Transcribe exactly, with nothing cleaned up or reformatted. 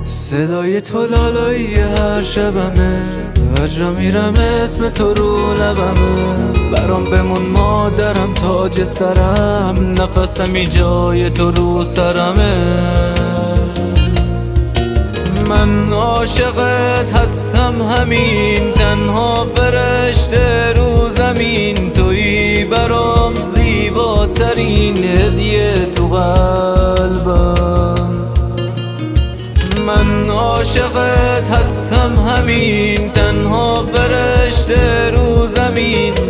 صدای تو لالایی هر شبمه، هر جا میرم اسم تو رو لبمه. برام بمون مادرم تاج سرم، نفسمی جای تو رو سرمه. من عاشقت هستم همین، تنها فرشته رو زمین. تویی برام زیباترین هدیه تو قلبم. من عاشقت هستم همین، تنها فرشته رو زمین.